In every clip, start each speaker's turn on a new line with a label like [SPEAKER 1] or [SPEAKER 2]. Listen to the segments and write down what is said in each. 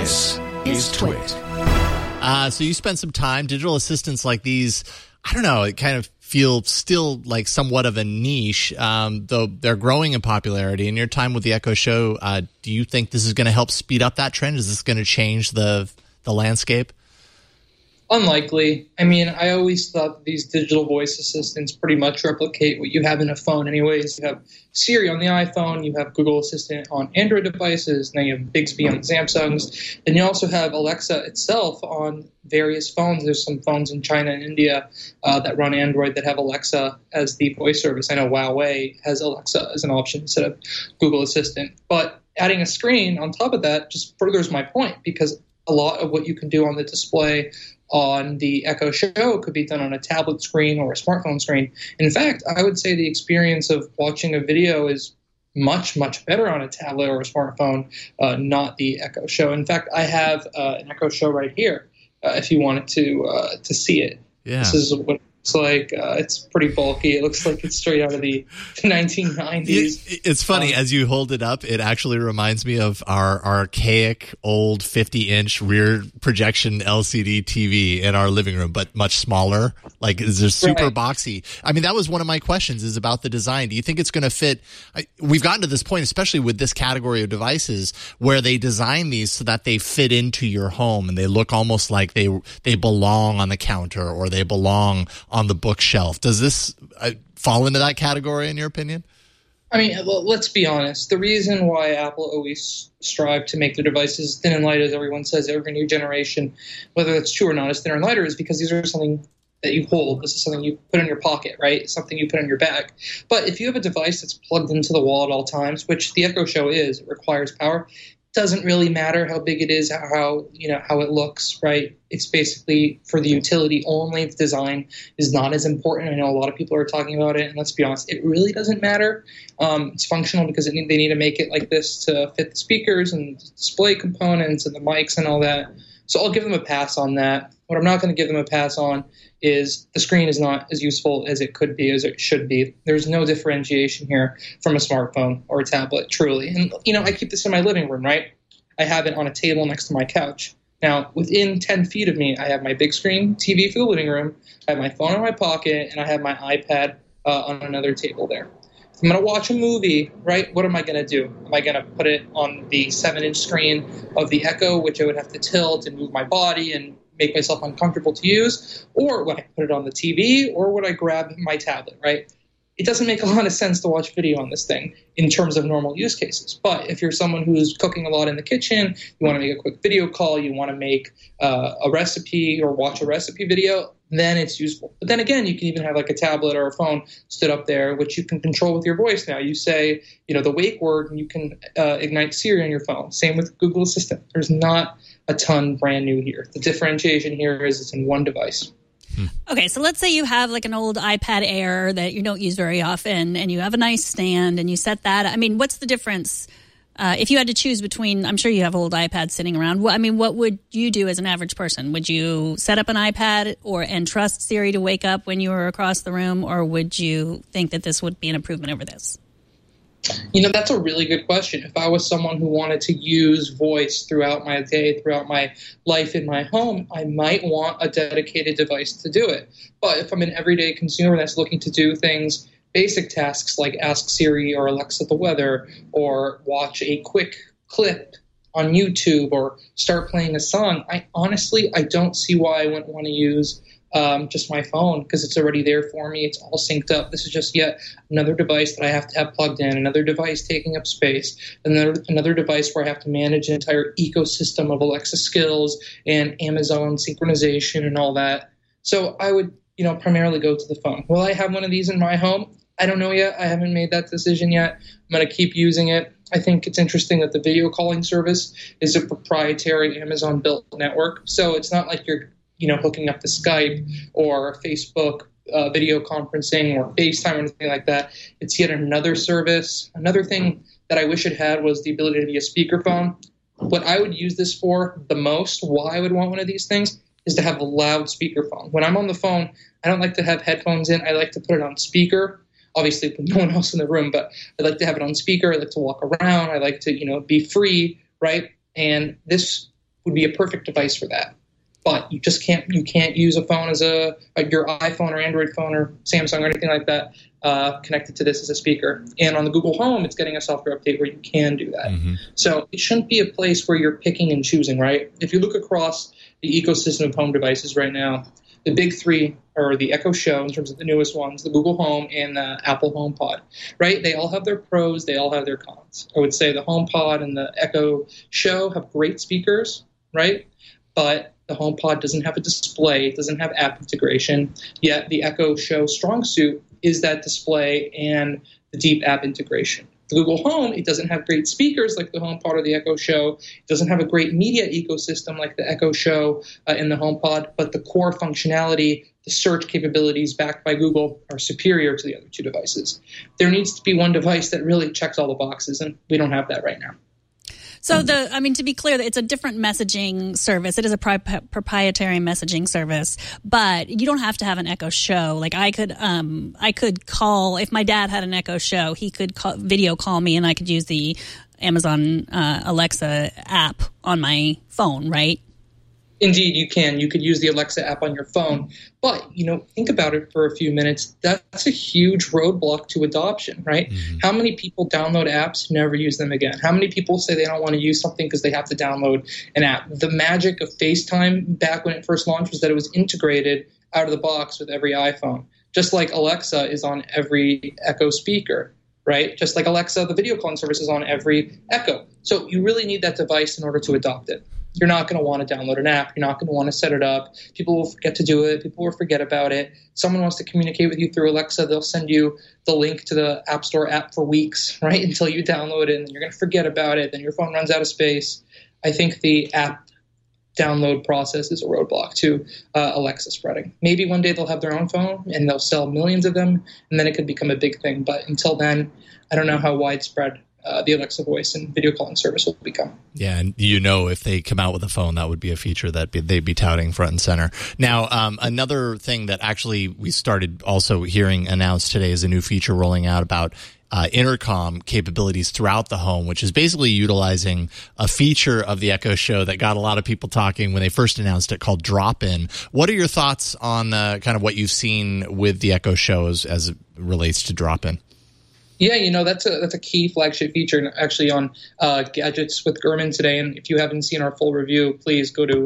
[SPEAKER 1] This is Twit.
[SPEAKER 2] So you spent some time, digital assistants like these, I don't know, it kind of feel still like somewhat of a niche, though they're growing in popularity. In your time with the Echo Show, do you think this is going to help speed up that trend? Is this going to change the landscape?
[SPEAKER 3] Unlikely. I mean, I always thought that these digital voice assistants pretty much replicate what you have in a phone anyways. You have Siri on the iPhone, you have Google Assistant on Android devices, now you have Bixby on Samsungs, and you also have Alexa itself on various phones. There's some phones in China and India that run Android that have Alexa as the voice service. I know Huawei has Alexa as an option instead of Google Assistant. But adding a screen on top of that just furthers my point, because a lot of what you can do on the display on the Echo Show could be done on a tablet screen or a smartphone screen. In fact, I would say the experience of watching a video is much, much better on a tablet or a smartphone, not the Echo Show. In fact, I have an Echo Show right here if you wanted to see it.
[SPEAKER 2] Yeah.
[SPEAKER 3] This is what it's like. It's pretty bulky. It looks like it's straight out of the 1990s.
[SPEAKER 2] It's funny, as you hold it up, it actually reminds me of our archaic old 50-inch rear projection LCD TV in our living room, but much smaller. Like, is there super boxy? I mean, that was one of my questions, is about the design. Do you think it's going to fit? We've gotten to this point, especially with this category of devices, where they design these so that they fit into your home and they look almost like they belong on the counter or they belong on the bookshelf. Does this fall into that category, in your opinion?
[SPEAKER 3] I mean, let's be honest. The reason why Apple always strive to make their devices thin and light, as everyone says, every new generation, whether that's true or not, is thinner and lighter, is because these are something that you hold. This is something you put in your pocket, right? Something you put in your bag. But if you have a device that's plugged into the wall at all times, which the Echo Show is, it requires power. Doesn't really matter how big it is, how it looks, right? It's basically for the utility only. The design is not as important. I know a lot of people are talking about it, and let's be honest, it really doesn't matter. It's functional because they need to make it like this to fit the speakers and display components and the mics and all that. So I'll give them a pass on that. What I'm not going to give them a pass on is the screen is not as useful as it could be, as it should be. There's no differentiation here from a smartphone or a tablet, truly. And, I keep this in my living room, right? I have it on a table next to my couch. Now, within 10 feet of me, I have my big screen TV for the living room, I have my phone in my pocket, and I have my iPad on another table there. If I'm going to watch a movie, right, what am I going to do? Am I going to put it on the 7-inch screen of the Echo, which I would have to tilt and move my body and make myself uncomfortable to use? Or would I put it on the TV, or would I grab my tablet, right? It doesn't make a lot of sense to watch video on this thing in terms of normal use cases. But if you're someone who's cooking a lot in the kitchen, you want to make a quick video call, you want to make a recipe or watch a recipe video, then it's useful. But then again, you can even have like a tablet or a phone stood up there, which you can control with your voice now. You say, the wake word, and you can ignite Siri on your phone. Same with Google Assistant. There's not a ton brand new here. The differentiation here is it's in one device.
[SPEAKER 1] Okay, so let's say you have like an old iPad Air that you don't use very often, and you have a nice stand, and you set that. I mean, what's the difference? If you had to choose between, I'm sure you have old iPads sitting around. What would you do as an average person? Would you set up an iPad and trust Siri to wake up when you were across the room, or would you think that this would be an improvement over this?
[SPEAKER 3] That's a really good question. If I was someone who wanted to use voice throughout my day, throughout my life in my home, I might want a dedicated device to do it. But if I'm an everyday consumer that's looking to do things, basic tasks like ask Siri or Alexa the weather, or watch a quick clip on YouTube, or start playing a song, I don't see why I wouldn't want to use just my phone, because it's already there for me. It's all synced up. This is just yet another device that I have to have plugged in, another device taking up space, another device where I have to manage an entire ecosystem of Alexa skills and Amazon synchronization and all that. So I would, primarily go to the phone. Will I have one of these in my home? I don't know yet. I haven't made that decision yet. I'm going to keep using it. I think it's interesting that the video calling service is a proprietary Amazon-built network. So it's not like you're hooking up to Skype or Facebook video conferencing or FaceTime or anything like that. It's yet another service. Another thing that I wish it had was the ability to be a speakerphone. What I would use this for the most, why I would want one of these things, is to have a loud speakerphone. When I'm on the phone, I don't like to have headphones in. I like to put it on speaker, obviously with no one else in the room, but I like to have it on speaker. I like to walk around. I like to, be free, right? And this would be a perfect device for that. But you can't use a phone as your iPhone or Android phone or Samsung or anything like that connected to this as a speaker. And on the Google Home, it's getting a software update where you can do that. Mm-hmm. So it shouldn't be a place where you're picking and choosing, right? If you look across the ecosystem of home devices right now, the big three are the Echo Show in terms of the newest ones, the Google Home, and the Apple HomePod, right? They all have their pros, they all have their cons. I would say the HomePod and the Echo Show have great speakers, right? But the HomePod doesn't have a display, it doesn't have app integration, yet the Echo Show strong suit is that display and the deep app integration. The Google Home, it doesn't have great speakers like the HomePod or the Echo Show. It doesn't have a great media ecosystem like the Echo Show and the HomePod, but the core functionality, the search capabilities backed by Google are superior to the other two devices. There needs to be one device that really checks all the boxes, and we don't have that right now.
[SPEAKER 1] So to be clear, it's a different messaging service. It is a proprietary messaging service, but you don't have to have an Echo Show. Like I could call, if my dad had an Echo Show, he could video call me and I could use the Amazon Alexa app on my phone, right?
[SPEAKER 3] Indeed, you can. You could use the Alexa app on your phone. But, think about it for a few minutes. That's a huge roadblock to adoption, right? Mm-hmm. How many people download apps, never use them again? How many people say they don't want to use something because they have to download an app? The magic of FaceTime back when it first launched was that it was integrated out of the box with every iPhone. Just like Alexa is on every Echo speaker, right? Just like Alexa, the video calling service is on every Echo. So you really need that device in order to adopt it. You're not going to want to download an app. You're not going to want to set it up. People will forget to do it. People will forget about it. Someone wants to communicate with you through Alexa. They'll send you the link to the App Store app for weeks, right, until you download it, and you're going to forget about it. Then your phone runs out of space. I think the app download process is a roadblock to Alexa spreading. Maybe one day they'll have their own phone, and they'll sell millions of them, and then it could become a big thing. But until then, I don't know how widespread the Alexa voice and video calling service will become.
[SPEAKER 2] Yeah, and if they come out with a phone, that would be a feature that they'd be touting front and center. Now, another thing that actually we started also hearing announced today is a new feature rolling out about intercom capabilities throughout the home, which is basically utilizing a feature of the Echo Show that got a lot of people talking when they first announced it, called Drop-In. What are your thoughts on kind of what you've seen with the Echo Show as it relates to Drop-In?
[SPEAKER 3] Yeah, that's a key flagship feature, and actually on Gadgets with Gurman today. And if you haven't seen our full review, please go to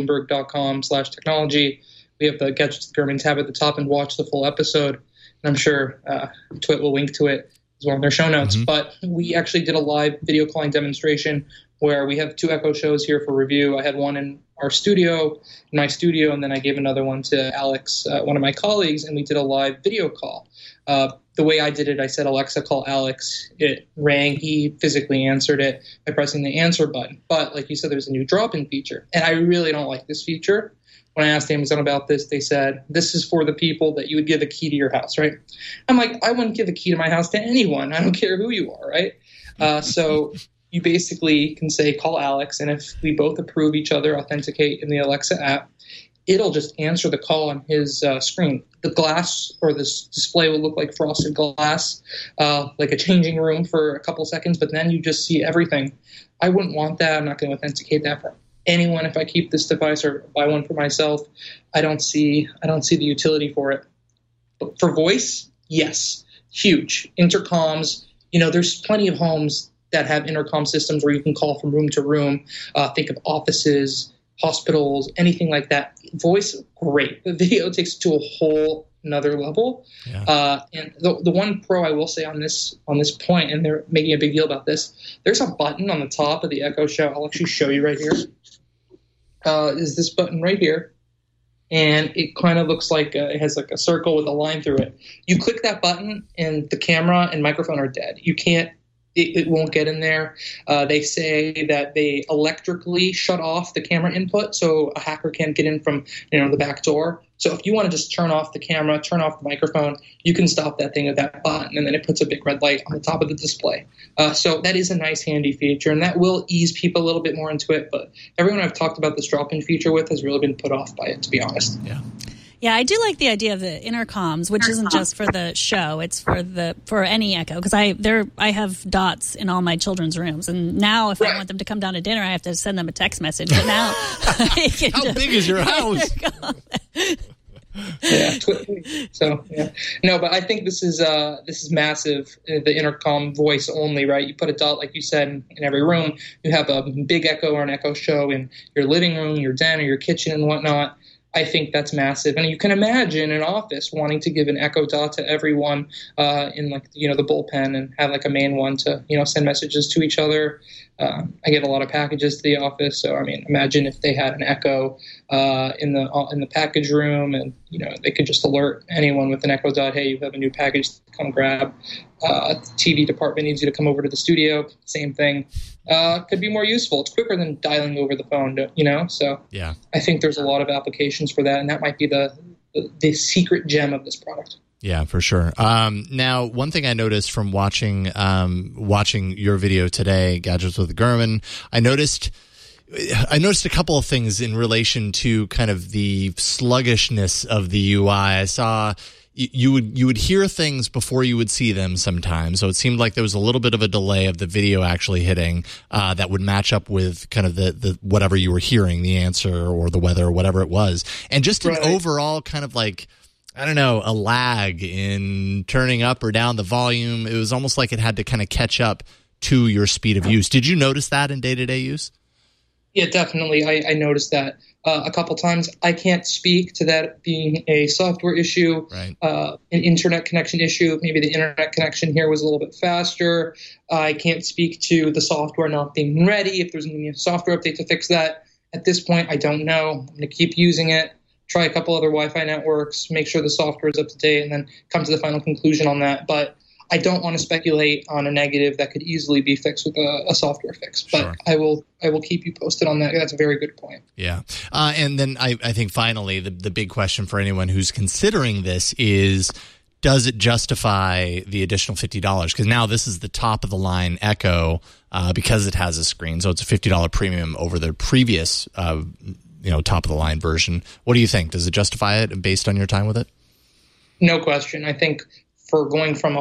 [SPEAKER 3] Bloomberg.com/technology. We have the Gadgets with Gurman tab at the top and watch the full episode. And I'm sure Twit will link to it as well in their show notes. Mm-hmm. But we actually did a live video calling demonstration where we have two Echo Shows here for review. I had one in my studio, and then I gave another one to Alex, one of my colleagues, and we did a live video call. The way I did it, I said, Alexa, call Alex. It rang. He physically answered it by pressing the answer button. But like you said, there's a new drop-in feature. And I really don't like this feature. When I asked Amazon about this, they said, this is for the people that you would give a key to your house, right? I'm like, I wouldn't give a key to my house to anyone. I don't care who you are, right? So you basically can say, call Alex. And if we both approve each other, authenticate in the Alexa app, it'll just answer the call on his screen. The glass or this display will look like frosted glass, like a changing room for a couple seconds, but then you just see everything. I wouldn't want that. I'm not going to authenticate that for anyone if I keep this device or buy one for myself. I don't see the utility for it. But for voice, yes, huge. Intercoms, there's plenty of homes that have intercom systems where you can call from room to room. Think of offices, hospitals, anything like that. Voice, great. The video takes it to a whole another level. Yeah. And the one pro I will say on this point, and they're making a big deal about this, there's a button on the top of the Echo Show. I'll actually show you right here. Is this button right here. And it kind of looks like it has like a circle with a line through it. You click that button and the camera and microphone are dead. You can't, it won't get in there. They say that they electrically shut off the camera input so a hacker can't get in from the back door. So if you want to just turn off the camera, turn off the microphone, you can stop that thing with that button, and then it puts a big red light on the top of the display. So that is a nice handy feature, and that will ease people a little bit more into it. But everyone I've talked about this drop-in feature with has really been put off by it, to be honest.
[SPEAKER 2] Yeah.
[SPEAKER 1] Yeah, I do like the idea of the intercoms, which isn't just for the show; it's for any Echo. Because I have dots in all my children's rooms, and now if I want them to come down to dinner, I have to send them a text message. But now,
[SPEAKER 2] how big is your house?
[SPEAKER 3] Yeah. So yeah, no, but I think this is massive. The intercom voice only, right? You put a dot, like you said, in every room. You have a big Echo or an Echo Show in your living room, your den, or your kitchen, and whatnot. I think that's massive. And you can imagine an office wanting to give an Echo Dot to everyone in the bullpen and have like a main one to, send messages to each other. I get a lot of packages to the office. So, imagine if they had an Echo in the package room and, they could just alert anyone with an Echo Dot, hey, you have a new package to come grab. TV department needs you to come over to the studio. Same thing. Could be more useful. It's quicker than dialing over the phone, So
[SPEAKER 2] yeah, I
[SPEAKER 3] think there's a lot of applications for that, and that might be the secret gem of this product.
[SPEAKER 2] Yeah, for sure. Now, one thing I noticed from watching your video today, Gadgets with Gurman, I noticed a couple of things in relation to kind of the sluggishness of the UI. I saw you would hear things before you would see them sometimes. So it seemed like there was a little bit of a delay of the video actually hitting that would match up with kind of the whatever you were hearing, the answer or the weather or whatever it was. And just an overall kind of like, I don't know, a lag in turning up or down the volume. It was almost like it had to kind of catch up to your speed of use. Did you notice that in day-to-day use?
[SPEAKER 3] Yeah, definitely. I noticed that a couple times. I can't speak to that being a software issue,
[SPEAKER 2] right.
[SPEAKER 3] An internet connection issue. Maybe the internet connection here was a little bit faster. I can't speak to the software not being ready, if there's going to be a software update to fix that. At this point, I don't know. I'm going to keep using it, try a couple other Wi-Fi networks, make sure the software is up to date, and then come to the final conclusion on that. But I don't want to speculate on a negative that could easily be fixed with a software fix, but sure. I will keep you posted on that. That's a very good point.
[SPEAKER 2] Yeah. And then I think finally the big question for anyone who's considering this is, does it justify the additional $50? Because now this is the top of the line Echo because it has a screen. So it's a $50 premium over the previous top of the line version. What do you think? Does it justify it based on your time with it?
[SPEAKER 3] No question. I think for going from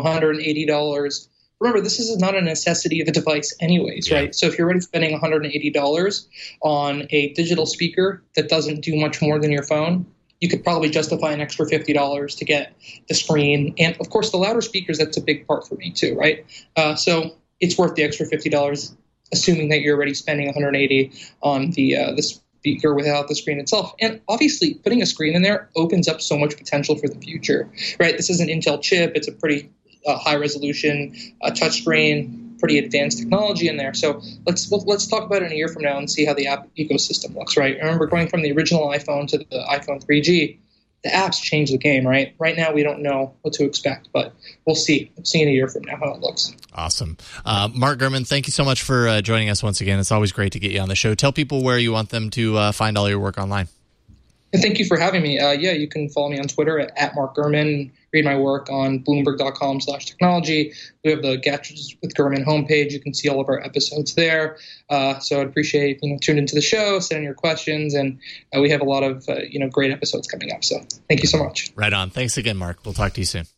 [SPEAKER 3] $180, remember, this is not a necessity of a device anyways, right? So if you're already spending $180 on a digital speaker that doesn't do much more than your phone, you could probably justify an extra $50 to get the screen. And of course, the louder speakers, that's a big part for me too, right? So it's worth the extra $50, assuming that you're already spending $180 on the speaker without the screen itself. And obviously, putting a screen in there opens up so much potential for the future, right? This is an Intel chip. It's a pretty high-resolution touchscreen, pretty advanced technology in there. So let's talk about it in a year from now and see how the app ecosystem looks, right? Remember, going from the original iPhone to the iPhone 3G, the apps change the game, right? Right now, we don't know what to expect, but we'll see. We'll see in a year from now how it looks.
[SPEAKER 2] Awesome. Mark Gurman, thank you so much for joining us once again. It's always great to get you on the show. Tell people where you want them to find all your work online.
[SPEAKER 3] And thank you for having me. You can follow me on Twitter at Mark Gurman. Read my work on Bloomberg.com/technology. We have the Gadgets with Gurman homepage. You can see all of our episodes there. So I'd appreciate tune into the show, send in your questions, and we have a lot of great episodes coming up. So thank you so much.
[SPEAKER 2] Right on. Thanks again, Mark. We'll talk to you soon.